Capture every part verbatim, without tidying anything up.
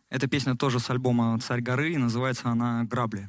Эта песня тоже с альбома «Царь горы», и называется она «Грабли».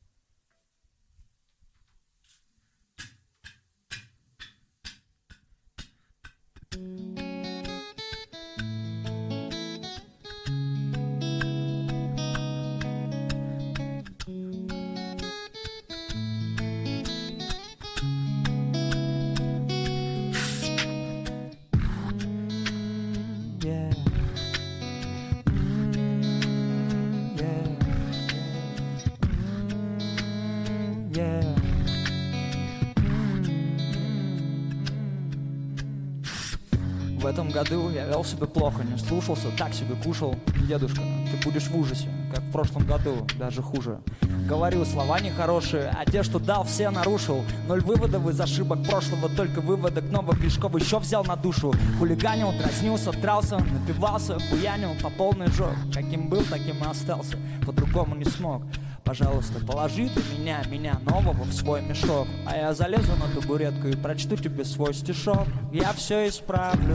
В этом году я вел себя плохо, не слушался, так себе кушал. Дедушка, ты будешь в ужасе, как в прошлом году, даже хуже. Говорил слова нехорошие, а те, что дал, все нарушил. Ноль выводов из ошибок прошлого, только выводок новых грешков еще взял на душу. Хулиганил, дразнился, дрался, напивался, буянил по полной жопе. Каким был, таким и остался, по-другому не смог. Пожалуйста, положи ты меня, меня нового в свой мешок, а я залезу на табуретку и прочту тебе свой стишок. Я все исправлю,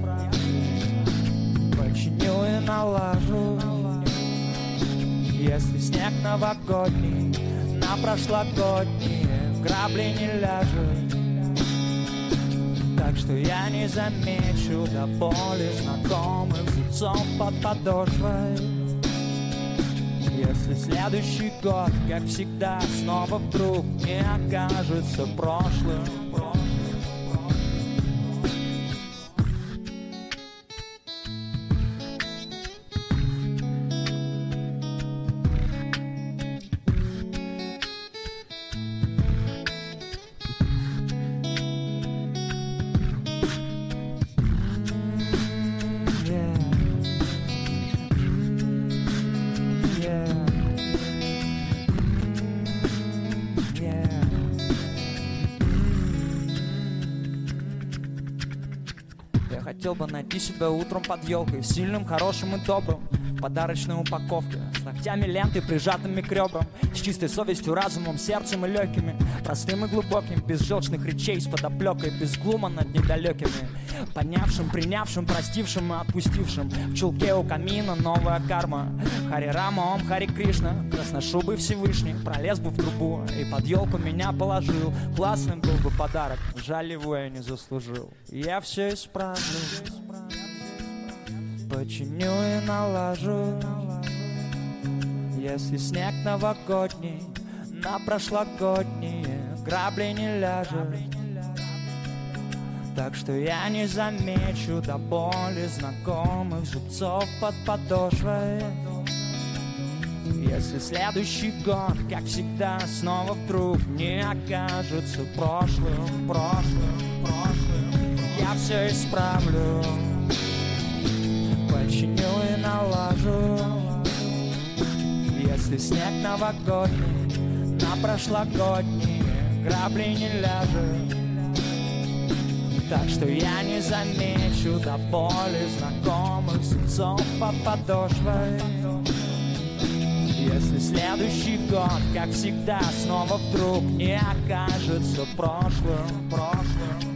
починю и налажу. Если снег новогодний на прошлогодние грабли не ляжет, так что я не замечу до боли знакомых зубцов под подошвой. Если следующий год, как всегда, снова вдруг не окажется прошлым. Хотел бы найти себя утром под елкой, сильным, хорошим и добрым, в подарочной упаковке, с ногтями ленты, прижатыми к ребрам, с чистой совестью, разумом, сердцем и легкими, простым и глубоким, без желчных речей, с подоплекой, без глума над недалекими, понявшим, принявшим, простившим и отпустившим. В чулке у камина новая карма. Хари Рама, Ом Хари Кришна, красношубый Всевышний пролез бы в трубу и под елку меня положил. Классным был бы подарок, жаль, его я не заслужил. Я все исправлю, починю и налажу. Если снег новогодний на прошлогодние грабли не ляжет, так что я не замечу до боли знакомых зубцов под подошвой. Если следующий год, как всегда, снова вдруг не окажется прошлым, прошлым, прошлым, я все исправлю, починю и налажу. Если снег новогодний на прошлогодние грабли не ляжет, так что я не замечу до боли знакомых зубцов под подошвой. Если следующий год, как всегда, снова вдруг не окажется прошлым, прошлым.